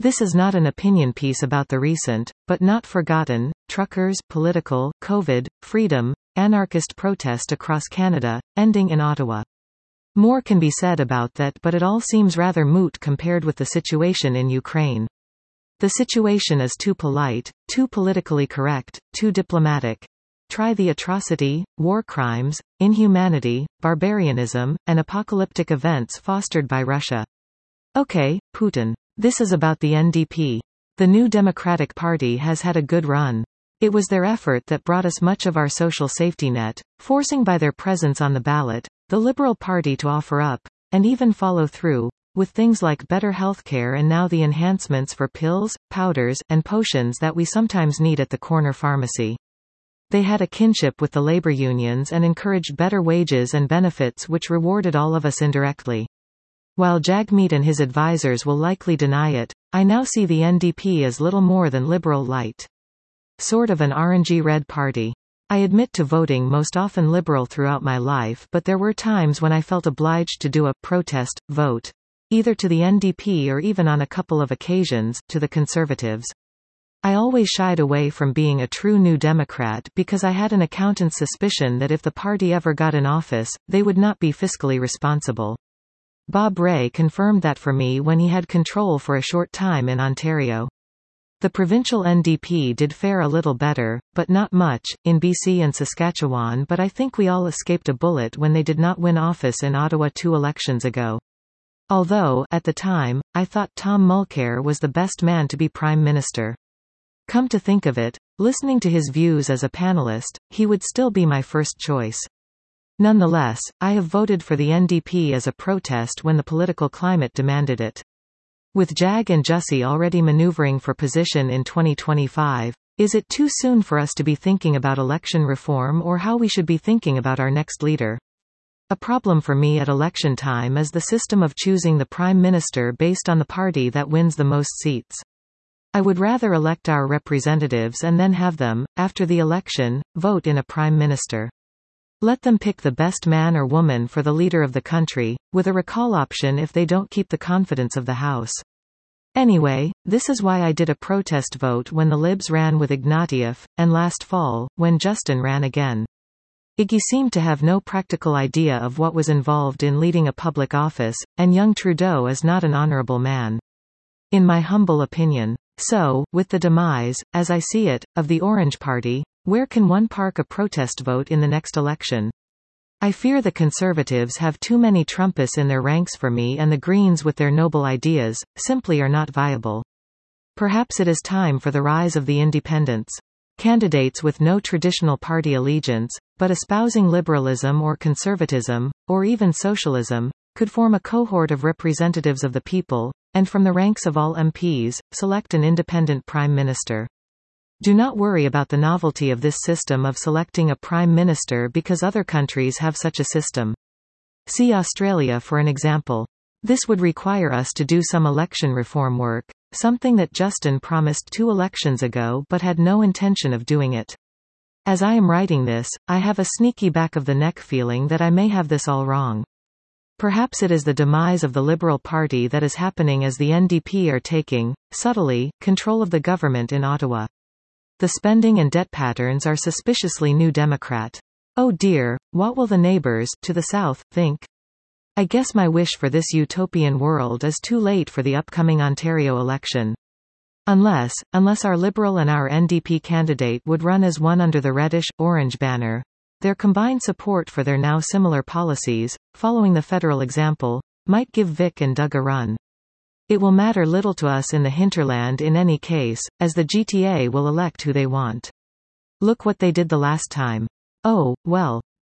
This is not an opinion piece about the recent, but not forgotten, truckers, political, COVID, freedom, anarchist protest across Canada, ending in Ottawa. More can be said about that, but it all seems rather moot compared with the situation in Ukraine. The situation is too polite, too politically correct, too diplomatic. Try the atrocity, war crimes, inhumanity, barbarianism, and apocalyptic events fostered by Russia. Okay, Putin. This is about the NDP. The New Democratic Party has had a good run. It was their effort that brought us much of our social safety net, forcing by their presence on the ballot, the Liberal Party to offer up, and even follow through, with things like better healthcare and now the enhancements for pills, powders, and potions that we sometimes need at the corner pharmacy. They had a kinship with the labor unions and encouraged better wages and benefits which rewarded all of us indirectly. While Jagmeet and his advisors will likely deny it, I now see the NDP as little more than liberal light. Sort of an orangey-red party. I admit to voting most often Liberal throughout my life, but there were times when I felt obliged to do a protest vote, either to the NDP or even on a couple of occasions, to the Conservatives. I always shied away from being a true New Democrat because I had an accountant's suspicion that if the party ever got in office, they would not be fiscally responsible. Bob Rae confirmed that for me when he had control for a short time in Ontario. The provincial NDP did fare a little better, but not much, in BC and Saskatchewan, but I think we all escaped a bullet when they did not win office in Ottawa 2 elections ago. Although, at the time, I thought Tom Mulcair was the best man to be Prime Minister. Come to think of it, listening to his views as a panelist, he would still be my first choice. Nonetheless, I have voted for the NDP as a protest when the political climate demanded it. With Jag and Jussie already maneuvering for position in 2025, is it too soon for us to be thinking about election reform or how we should be thinking about our next leader? A problem for me at election time is the system of choosing the Prime Minister based on the party that wins the most seats. I would rather elect our representatives and then have them, after the election, vote in a Prime Minister. Let them pick the best man or woman for the leader of the country, with a recall option if they don't keep the confidence of the House. Anyway, this is why I did a protest vote when the Libs ran with Ignatieff, and last fall, when Justin ran again. Iggy seemed to have no practical idea of what was involved in leading a public office, and young Trudeau is not an honourable man. In my humble opinion. So, with the demise, as I see it, of the Orange Party, where can one park a protest vote in the next election? I fear the Conservatives have too many Trumpists in their ranks for me, and the Greens with their noble ideas, simply are not viable. Perhaps it is time for the rise of the Independents. Candidates with no traditional party allegiance, but espousing liberalism or conservatism, or even socialism, could form a cohort of representatives of the people, and from the ranks of all MPs, select an independent Prime Minister. Do not worry about the novelty of this system of selecting a Prime Minister because other countries have such a system. See Australia for an example. This would require us to do some election reform work, something that Justin promised 2 elections ago but had no intention of doing it. As I am writing this, I have a sneaky back-of-the-neck feeling that I may have this all wrong. Perhaps it is the demise of the Liberal Party that is happening as the NDP are taking, subtly, control of the government in Ottawa. The spending and debt patterns are suspiciously New Democrat. Oh dear, what will the neighbours, to the south, think? I guess my wish for this utopian world is too late for the upcoming Ontario election. Unless our Liberal and our NDP candidate would run as one under the reddish-orange banner. Their combined support for their now similar policies, following the federal example, might give Vic and Doug a run. It will matter little to us in the hinterland in any case, as the GTA will elect who they want. Look what they did the last time. Oh, well.